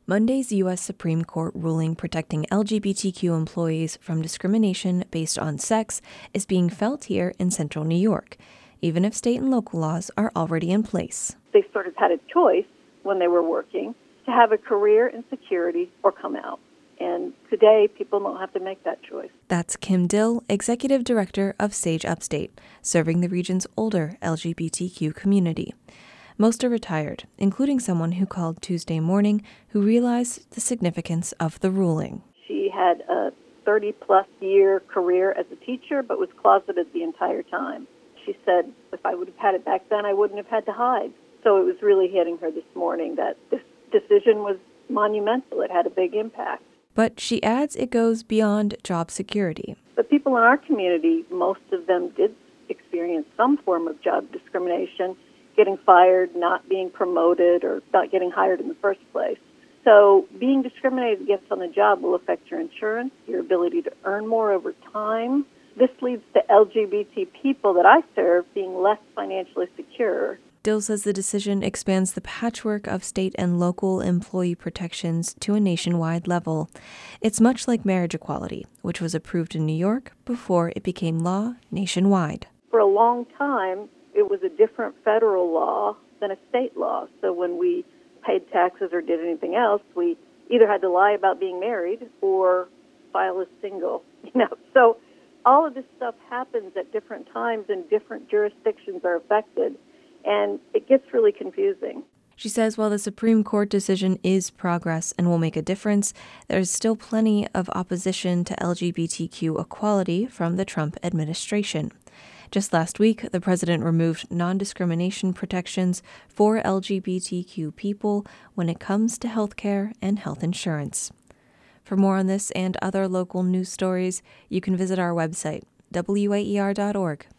Monday's U.S. Supreme Court ruling protecting LGBTQ employees from discrimination based on sex is being felt here in central New York, even if state and local laws are already in place. They sort of had a choice when they were working to have a career in security or come out. And today, people don't have to make that choice. That's Kim Dill, Executive Director of Sage Upstate, serving the region's older LGBTQ community. Most are retired, including someone who called Tuesday morning who realized the significance of the ruling. She had a 30-plus year career as a teacher, but was closeted the entire time. She said, if I would have had it back then, I wouldn't have had to hide. So it was really hitting her this morning that this decision was monumental. It had a big impact. But she adds it goes beyond job security. The people in our community, most of them did experience some form of job discrimination, getting fired, not being promoted, or not getting hired in the first place. So being discriminated against on the job will affect your insurance, your ability to earn more over time. This leads to LGBT people that I serve being less financially secure. Dill says the decision expands the patchwork of state and local employee protections to a nationwide level. It's much like marriage equality, which was approved in New York before it became law nationwide. For a long time, it was a different federal law than a state law. So when we paid taxes or did anything else, we either had to lie about being married or file as single. So all of this stuff happens at different times and different jurisdictions are affected, and it gets really confusing. She says while the Supreme Court decision is progress and will make a difference, there is still plenty of opposition to LGBTQ equality from the Trump administration. Just last week, the president removed non-discrimination protections for LGBTQ people when it comes to health care and health insurance. For more on this and other local news stories, you can visit our website, waer.org.